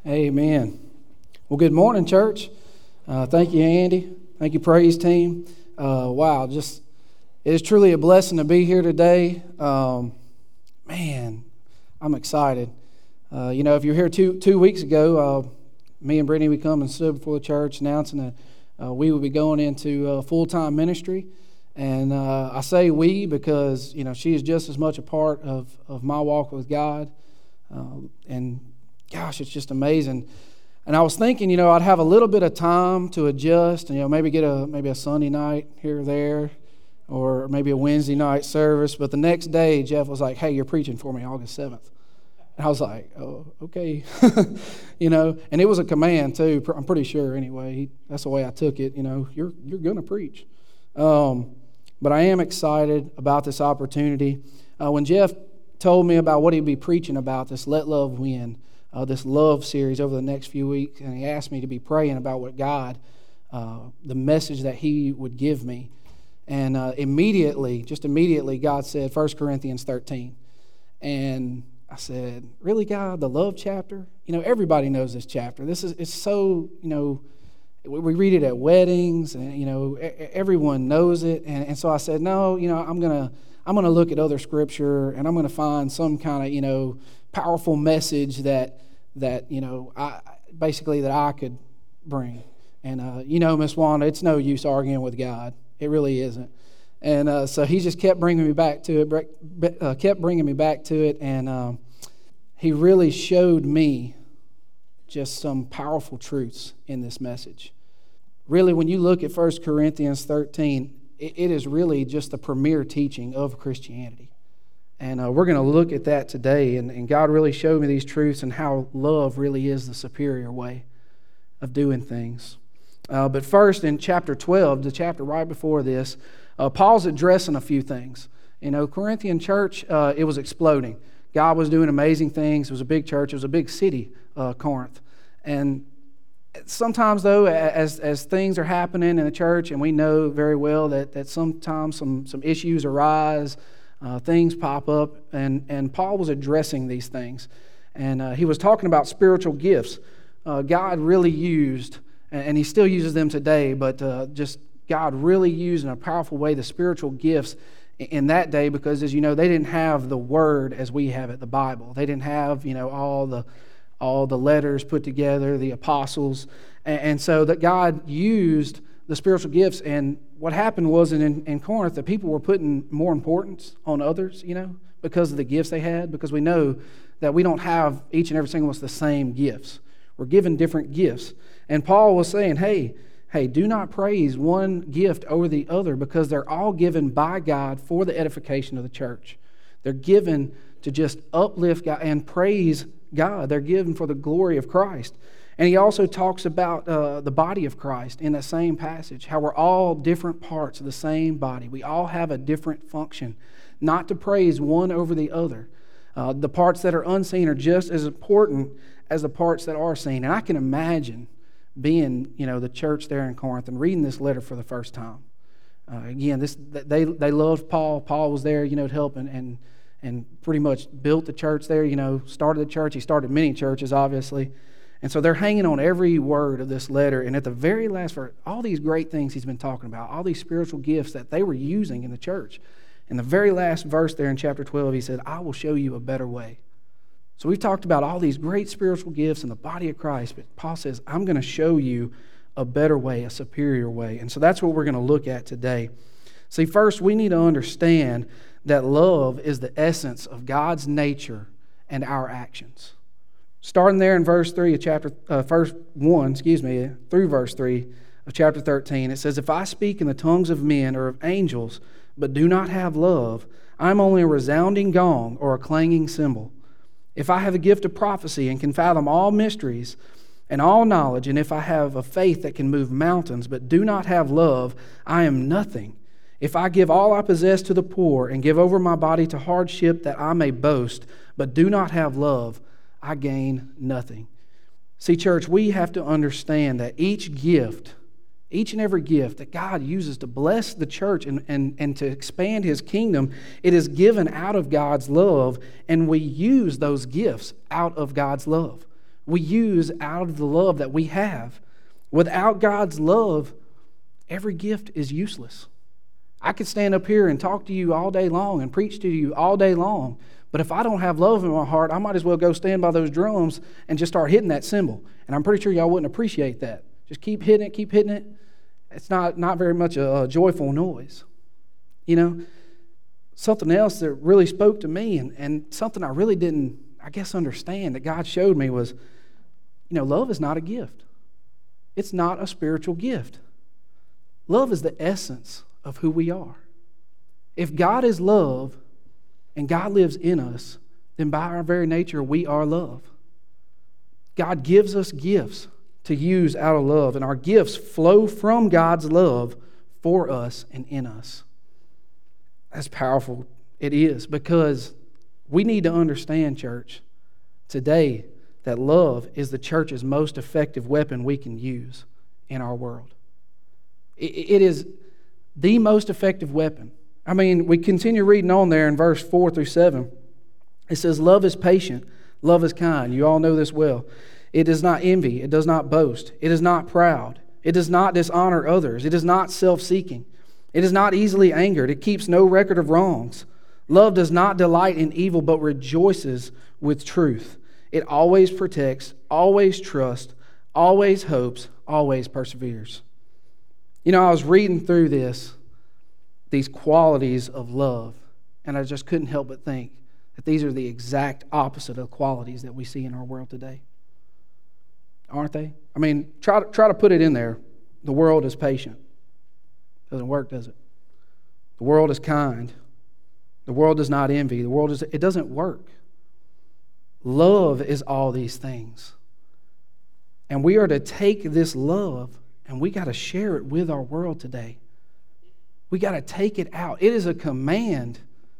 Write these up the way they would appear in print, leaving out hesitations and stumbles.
Amen. Well, good morning, church. Thank you, Andy. Thank you, praise team. Wow, it is truly a blessing to be here today. Man, I'm excited. If you're here two weeks ago, me and Brittany, we come and stood before the church announcing that we would be going into full-time ministry. And I say we because, she is just as much a part of my walk with God. And gosh, it's just amazing. And I was thinking, I'd have a little bit of time to adjust and, maybe get a Sunday night here or there, or maybe a Wednesday night service. But the next day, Jeff was like, "Hey, you're preaching for me August 7th. And I was like, "Oh, okay." And it was a command too, I'm pretty sure anyway. That's the way I took it, you're going to preach. But I am excited about this opportunity. When Jeff told me about what he'd be preaching about, this Let Love Win, this love series over the next few weeks, and he asked me to be praying about what God, the message that he would give me. And immediately, God said 1 Corinthians 13. And I said, "Really, God, the love chapter? Everybody knows this chapter. It's so, we read it at weddings, and, everyone knows it." And so I said, "No, I'm gonna look at other scripture, and I'm gonna find some kind of, powerful message that I could bring." And Miss Wanda, it's no use arguing with God. It really isn't. And so he just kept bringing me back to it, and he really showed me just some powerful truths in this message. Really, when you look at 1 Corinthians 13, it is really just the premier teaching of Christianity. And we're going to look at that today. And God really showed me these truths and how love really is the superior way of doing things. But first, in chapter 12, the chapter right before this, Paul's addressing a few things. Corinthian church, it was exploding. God was doing amazing things. It was a big church. It was a big city, Corinth. And sometimes, though, as things are happening in the church, and we know very well that sometimes some issues arise, things pop up, and Paul was addressing these things. And he was talking about spiritual gifts. God really used, and he still uses them today, but just God really used in a powerful way the spiritual gifts in that day, because, as you know, they didn't have the Word as we have it, the Bible. They didn't have, all the letters put together, the apostles. And so that God used the spiritual gifts. And what happened was in Corinth, the people were putting more importance on others, because of the gifts they had, because we know that we don't have each and every single one of us the same gifts. We're given different gifts. And Paul was saying, hey, do not praise one gift over the other, because they're all given by God for the edification of the church. They're given to just uplift God and praise God. They're given for the glory of Christ. And he also talks about the body of Christ in that same passage, how we're all different parts of the same body. We all have a different function, not to praise one over the other. The parts that are unseen are just as important as the parts that are seen. And I can imagine being, the church there in Corinth and reading this letter for the first time. Again, they loved Paul. Paul was there, to help and pretty much built the church there, started the church. He started many churches, obviously. And so they're hanging on every word of this letter. And at the very last verse, all these great things he's been talking about, all these spiritual gifts that they were using in the church. In the very last verse there in chapter 12, he said, "I will show you a better way." So we've talked about all these great spiritual gifts in the body of Christ, but Paul says, "I'm going to show you a better way, a superior way." And so that's what we're going to look at today. See, first, we need to understand that love is the essence of God's nature and our actions. Starting there in verse 3 of verse 1, through verse 3 of chapter 13, it says, "If I speak in the tongues of men or of angels, but do not have love, I am only a resounding gong or a clanging cymbal. If I have a gift of prophecy and can fathom all mysteries and all knowledge, and if I have a faith that can move mountains, but do not have love, I am nothing. If I give all I possess to the poor and give over my body to hardship that I may boast, but do not have love, I gain nothing." See, church, we have to understand that each and every gift that God uses to bless the church and to expand His kingdom, it is given out of God's love, and we use those gifts out of God's love. we use out of the love that we have. Without God's love, every gift is useless. I could stand up here and talk to you all day long and preach to you all day long, but if I don't have love in my heart, I might as well go stand by those drums and just start hitting that cymbal. And I'm pretty sure y'all wouldn't appreciate that. Just keep hitting it, keep hitting it. It's not very much a joyful noise. You know, something else that really spoke to me and something I really didn't, I guess, understand that God showed me was, love is not a gift. It's not a spiritual gift. Love is the essence of who we are. If God is love and God lives in us, then by our very nature we are love. God gives us gifts to use out of love, and our gifts flow from God's love for us and in us. That's powerful. It is, because we need to understand, church, today that love is the church's most effective weapon we can use in our world. It is the most effective weapon. I mean, we continue reading on there in verse 4 through 7. It says, love is patient, love is kind. You all know this well. It does not envy, it does not boast, it is not proud, it does not dishonor others, it is not self-seeking, it is not easily angered, it keeps no record of wrongs. Love does not delight in evil, but rejoices with truth. It always protects, always trusts, always hopes, always perseveres. I was reading through these qualities of love, and I just couldn't help but think that these are the exact opposite of qualities that we see in our world today. Aren't they? I mean, try to put it in there. The world is patient. Doesn't work, does it? The world is kind. The world does not envy. It doesn't work. Love is all these things. And we are to take this love and we got to share it with our world today. We got to take it out. It is a command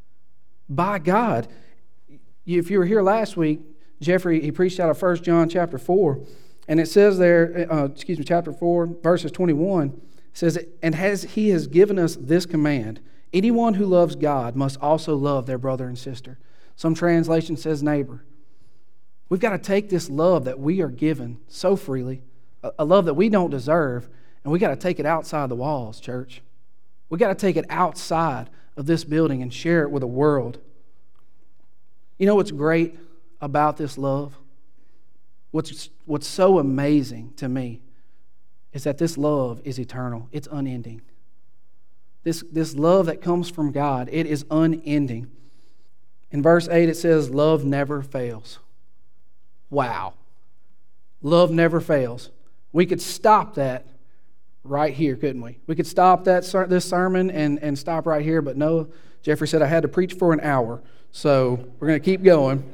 by God. If you were here last week, Jeffrey, he preached out of 1 John chapter 4. And it says there, chapter 4, verses 21, it says, and he has given us this command, anyone who loves God must also love their brother and sister. Some translation says neighbor. We've got to take this love that we are given so freely, a love that we don't deserve, and we got to take it outside the walls, church. We got to take it outside of this building and share it with the world. You know what's great about this love? What's so amazing to me is that this love is eternal. It's unending. This love that comes from God, it is unending. In verse 8 it says, love never fails. Wow. Love never fails. We could stop that right here, couldn't we? We could stop this sermon and stop right here, but no, Jeffrey said I had to preach for an hour, so we're going to keep going.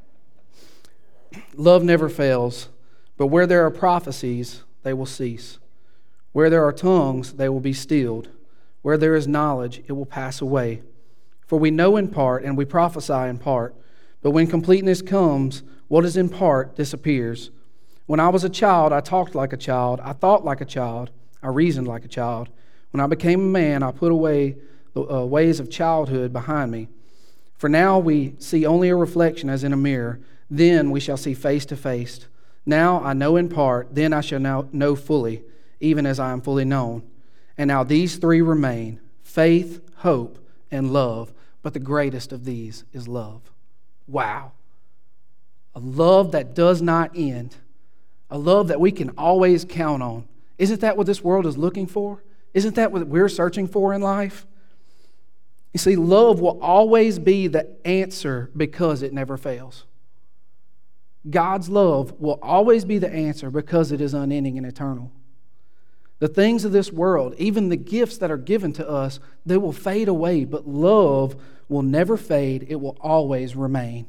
Love never fails, but where there are prophecies, they will cease. Where there are tongues, they will be stilled. Where there is knowledge, it will pass away. For we know in part, and we prophesy in part, but when completeness comes, what is in part disappears. When I was a child, I talked like a child, I thought like a child, I reasoned like a child. When I became a man, I put away the ways of childhood behind me. For now we see only a reflection as in a mirror, then we shall see face to face. Now I know in part, then I shall now know fully, even as I am fully known. And now these three remain, faith, hope, and love. But the greatest of these is love. Wow. A love that does not end. A love that we can always count on. Isn't that what this world is looking for? Isn't that what we're searching for in life? You see, love will always be the answer because it never fails. God's love will always be the answer because it is unending and eternal. The things of this world, even the gifts that are given to us, they will fade away, but love will never fade. It will always remain.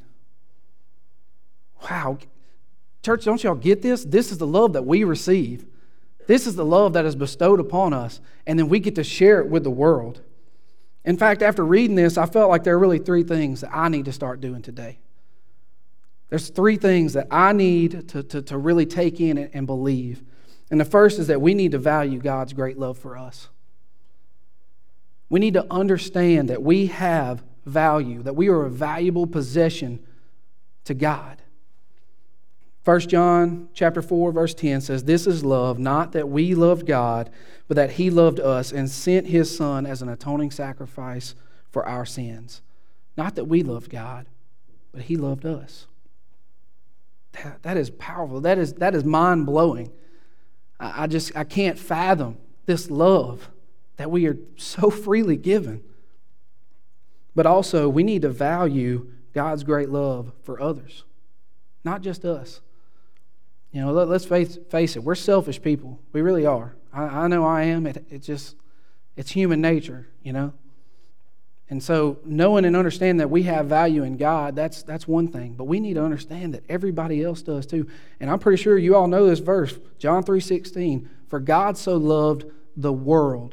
Wow. Church, don't y'all get this? This is the love that we receive. This is the love that is bestowed upon us, and then we get to share it with the world. In fact, after reading this, I felt like there are really three things that I need to start doing today. There's three things that I need to really take in and believe. And the first is that we need to value God's great love for us. We need to understand that we have value, that we are a valuable possession to God. 1 John chapter 4, verse 10 says, "This is love, not that we loved God, but that He loved us and sent His Son as an atoning sacrifice for our sins." Not that we loved God, but He loved us. That is powerful. That is mind-blowing. I can't fathom this love that we are so freely given. But also, we need to value God's great love for others, not just us. You know, let's face it, we're selfish people. We really are. I know I am. It's human nature, you know. And so knowing and understanding that we have value in God, that's one thing. But we need to understand that everybody else does too. And I'm pretty sure you all know this verse, John 3:16, "For God so loved the world."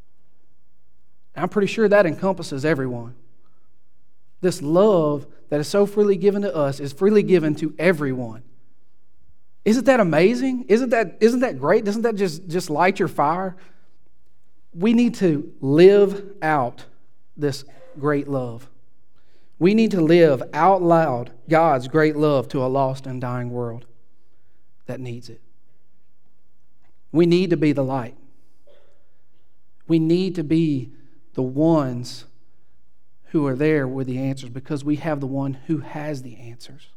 And I'm pretty sure that encompasses everyone. This love that is so freely given to us is freely given to everyone. Isn't that amazing? Isn't that great? Doesn't that just light your fire? We need to live out this great love. We need to live out loud God's great love to a lost and dying world that needs it. We need to be the light. We need to be the ones who are there with the answers because we have the one who has the answers.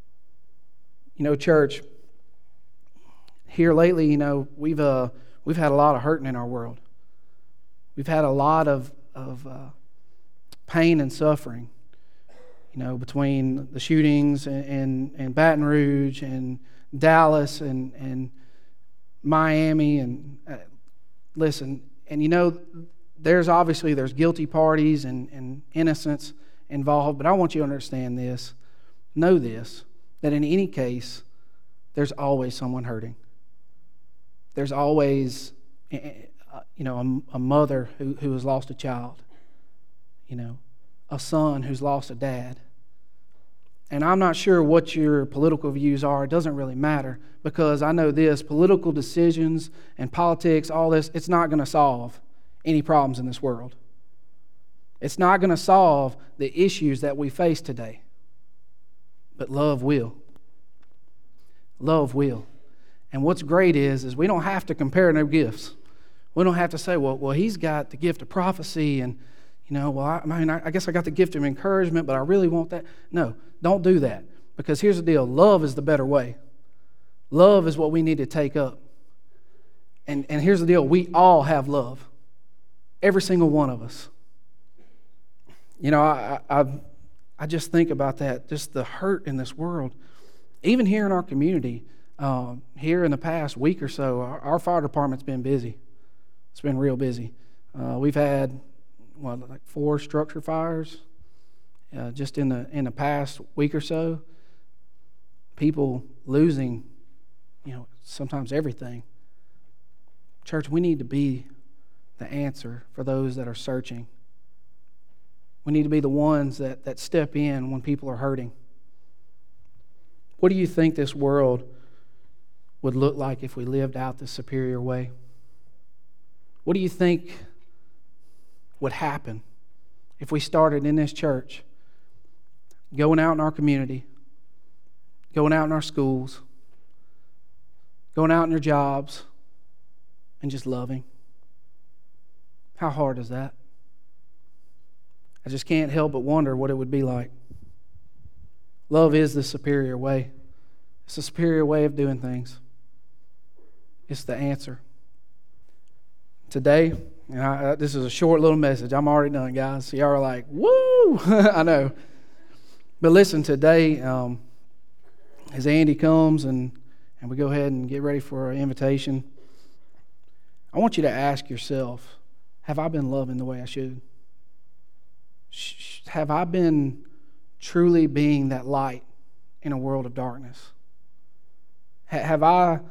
You know, church, here lately, you know, we've had a lot of hurting in our world. We've had a lot of pain and suffering, you know, between the shootings in Baton Rouge and Dallas and Miami and listen, and you know, there's guilty parties and innocents involved, but I want you to understand this, know this, that in any case, there's always someone hurting. There's always, you know, a mother who has lost a child, you know, a son who's lost a dad. And I'm not sure what your political views are. It doesn't really matter because I know this, political decisions and politics, all this, it's not going to solve any problems in this world. It's not going to solve the issues that we face today. But love will. Love will. And what's great is we don't have to compare no gifts. We don't have to say, well, he's got the gift of prophecy and, you know, well, I guess I got the gift of encouragement, but I really want that. No, don't do that. Because here's the deal. Love is the better way. Love is what we need to take up. And here's the deal. We all have love. Every single one of us. You know, I just think about that, just the hurt in this world. Even here in our community, here in the past week or so, our fire department's been busy. It's been real busy. We've had, like 4 structure fires just in the past week or so. People losing, you know, sometimes everything. Church, we need to be the answer for those that are searching. We need to be the ones that step in when people are hurting. What do you think this world would look like if we lived out this superior way? What do you think would happen if we started in this church, going out in our community, going out in our schools, going out in your jobs, and just loving? How hard is that? I just can't help but wonder what it would be like. Love is the superior way. It's the superior way of doing things. It's the answer. Today, and this is a short little message. I'm already done, guys. So y'all are like, woo! I know. But listen, today, as Andy comes and we go ahead and get ready for our invitation, I want you to ask yourself, have I been loving the way I should? Have I been truly being that light in a world of darkness? Have I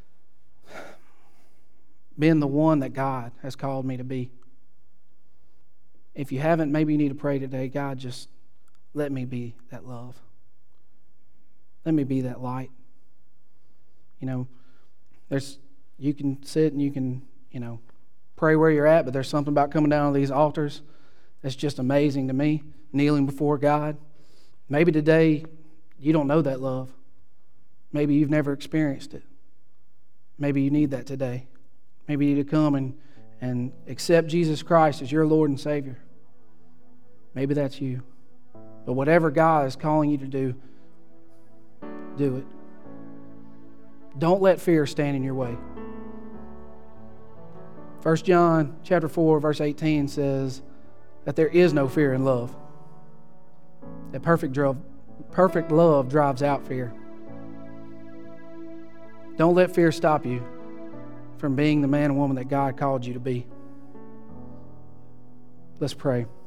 been the one that God has called me to be? If you haven't, maybe you need to pray today, God, just let me be that love. Let me be that light. You know, you can sit and you can, you know, pray where you're at, but there's something about coming down to these altars that's just amazing to me, kneeling before God. Maybe today you don't know that love. Maybe you've never experienced it. Maybe you need that today. Maybe you need to come and accept Jesus Christ as your Lord and Savior. Maybe that's you. But whatever God is calling you to do it. Don't let fear stand in your way. 1 John chapter 4, verse 18 says that there is no fear in love. That perfect love drives out fear. Don't let fear stop you from being the man and woman that God called you to be. Let's pray.